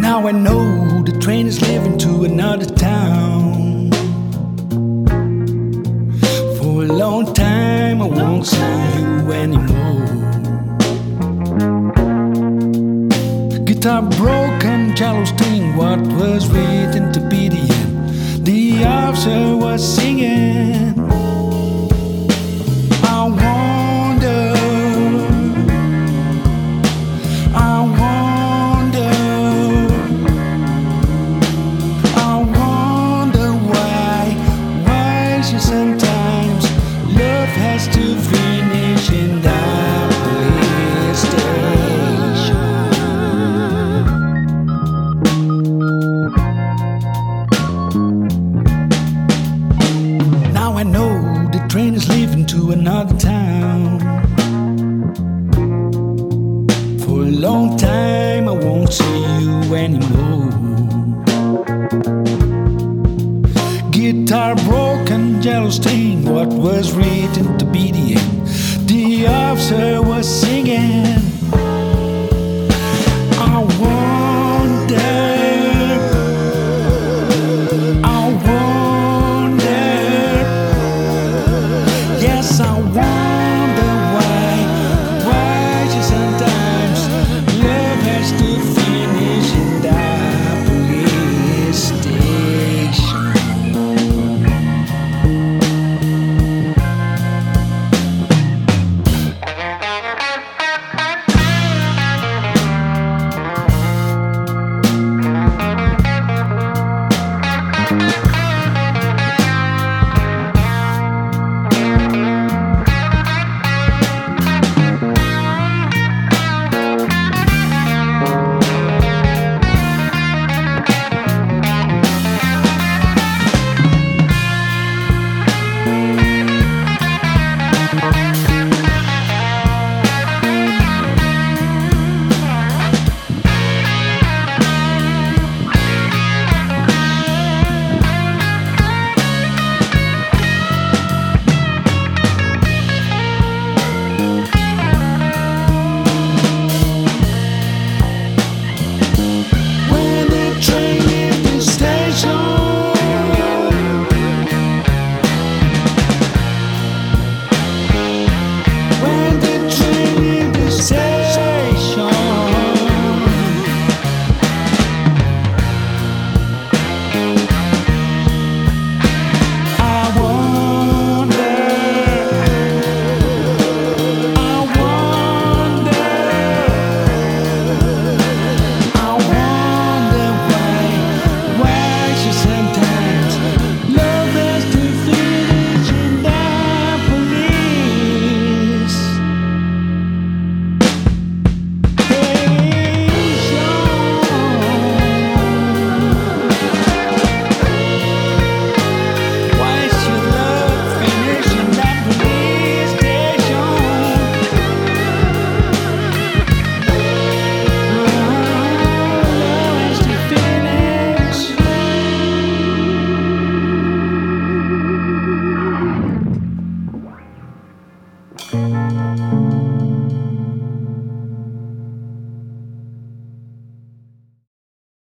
Now I know the train is leaving to another town. For a long time I won't see you anymore. Guitar broken, jello sting, what was written to be the end. The officer was singing. I wonder, I wonder, I wonder why is it sometimes love has to finish in that police station. Now I know the train is leaving to another town. For a long time I won't see you anymore. Guitar broken, jello stain, what was written to be the end. The officer was singing.